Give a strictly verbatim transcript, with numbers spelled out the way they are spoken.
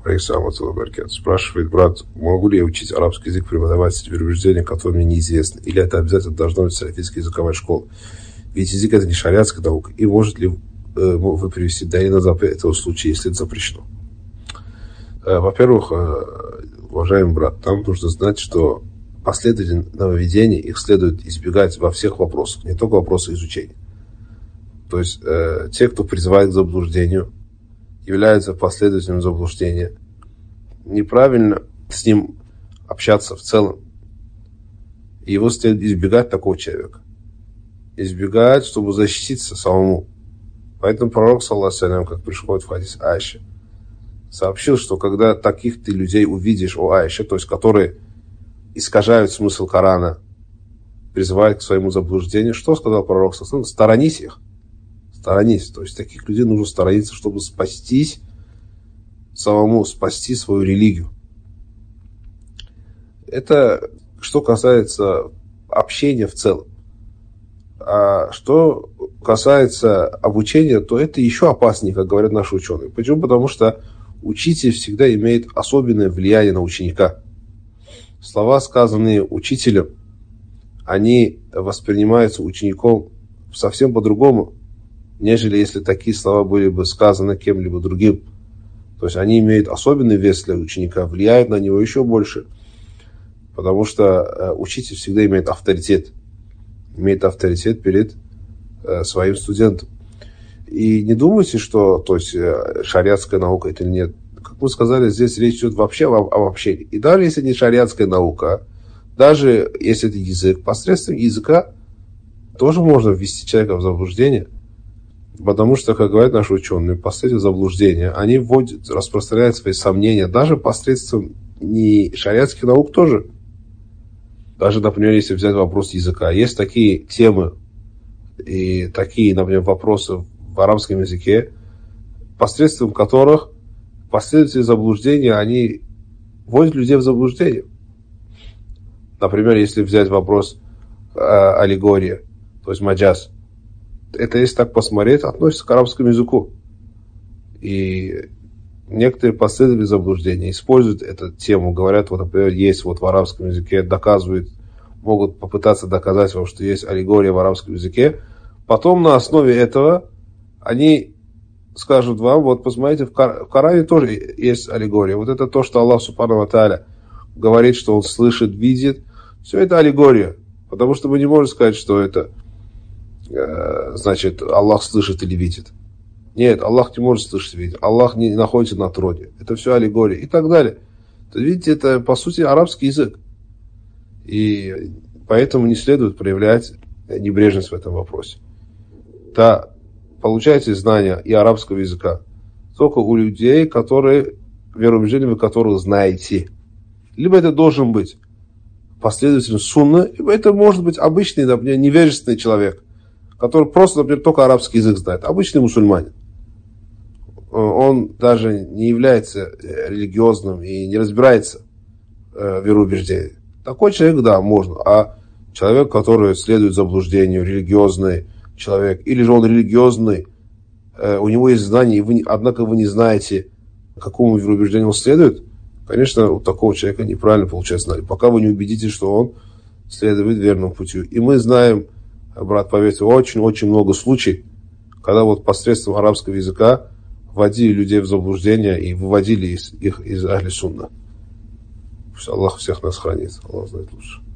Спрашивает брат, могу ли я учить арабский язык, преподавать среди вероубеждений, которые мне неизвестны? Или это обязательно должна быть салафитская языковая школа? Ведь язык это не шариатская наука. И может ли э, вы привести далее на запрет этого случая, если это запрещено? Э, во-первых, э, уважаемый брат, там нужно знать, что последовательные нововведения, их следует избегать во всех вопросах, не только вопросы изучения. То есть э, те, кто призывает к заблуждению, являются последователем заблуждения. Неправильно с ним общаться в целом. И его следует избегать такого человека. Избегать, чтобы защититься самому. Поэтому пророк, саллаллаху алейхи ва саллям, как приходит в хадис Аиши, сообщил, что когда таких ты людей увидишь, о Аише, то есть которые искажают смысл Корана, призывают к своему заблуждению, что сказал пророк, саллаллаху алейхи ва саллям? Сторонись их. Сторонись. То есть таких людей нужно сторониться, чтобы спастись самому, спасти свою религию. Это что касается общения в целом. А что касается обучения, то это еще опаснее, как говорят наши ученые. Почему? Потому что учитель всегда имеет особенное влияние на ученика. Слова, сказанные учителем, они воспринимаются учеником совсем по-другому, нежели если такие слова были бы сказаны кем-либо другим. То есть они имеют особенный вес для ученика, влияют на него еще больше, потому что учитель всегда имеет авторитет, имеет авторитет перед своим студентом. И не думайте, что то есть, шариатская наука это или нет. Как мы сказали, здесь речь идет вообще об обобщении. И даже если не шариатская наука, даже если это язык, посредством языка тоже можно ввести человека в заблуждение. Потому что, как говорят наши ученые, посредством заблуждения они вводят, распространяют свои сомнения даже посредством не шариатских наук тоже. Даже, например, если взять вопрос языка. Есть такие темы и такие, например, вопросы в арабском языке, посредством которых последователи заблуждения, они вводят людей в заблуждение. Например, если взять вопрос э, аллегория, то есть маджаз. Это, если так посмотреть, относится к арабскому языку. И некоторые последователи заблуждения используют эту тему, говорят, вот, например, есть вот в арабском языке, доказывают, могут попытаться доказать вам, что есть аллегория в арабском языке. Потом на основе этого они скажут вам, вот посмотрите, в Коране тоже есть аллегория. Вот это то, что Аллах Субхану ва Тааля говорит, что Он слышит, видит. Все это аллегория. Потому что мы не можем сказать, что это значит, Аллах слышит или видит. Нет, Аллах не может слышать и видеть. Аллах не находится на троне. Это все аллегория и так далее. То, видите, это по сути арабский язык. И поэтому не следует проявлять небрежность в этом вопросе. Да, получайте знания и арабского языка только у людей, которые, вероубеждения которых знаете. Либо это должен быть последователь сунны, либо это может быть обычный, например, невежественный человек, который просто, например, только арабский язык знает. Обычный мусульманин. Он даже не является религиозным и не разбирается в вероубеждении. Такой человек, да, можно. А человек, который следует заблуждению, религиозный человек, или же он религиозный, у него есть знания, и вы, однако вы не знаете, какому вероубеждению он следует, конечно, у такого человека неправильно получается знание. Пока вы не убедитесь, что он следует верному пути. И мы знаем, брат, поверьте, очень-очень много случаев, когда вот посредством арабского языка вводили людей в заблуждение и выводили их из Ахли Сунна. Аллах всех нас хранит. Аллах знает лучше.